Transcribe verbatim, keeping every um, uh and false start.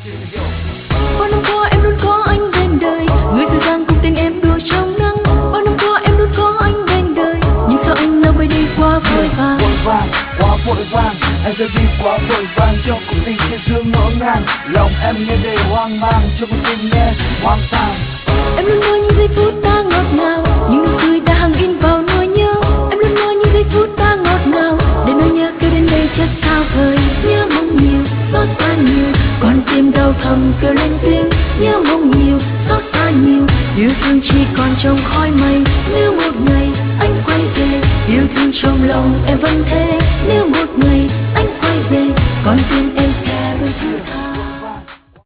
Bao năm qua em luôn có anh bên đời, người dịu dàng cùng tình em đùa trong nắng. Bao năm qua em luôn có anh bên đời, nhưng sao anh lâu bay đi quá vội vàng. Vội vàng, quá vội vàng, em rời đi quá vội vàng trong cuộc tình trên dương ngỡ ngàng. Lòng em nghe đầy hoang mang, trong cuộc tình nghe hoang tàn. Em luôn mơ những giây phút ta ngọt ngào, những nụ cười đã hằng in vào nỗi nhớ. Em luôn mơ những giây phút ta ngọt ngào, để nỗi nhớ kêu đến đây chất sao vời. Nhớ mong nhiều, xót xa nhiều, còn tim đau thầm kêu lên tiếng. Nhớ mong nhiều, xót xa nhiều, yêu thương chỉ còn trong khói mây. Nếu một ngày anh quay về, yêu thương trong lòng em vẫn thế. Nếu một ngày anh quay về, con tim em sẽ đôi thứ tha.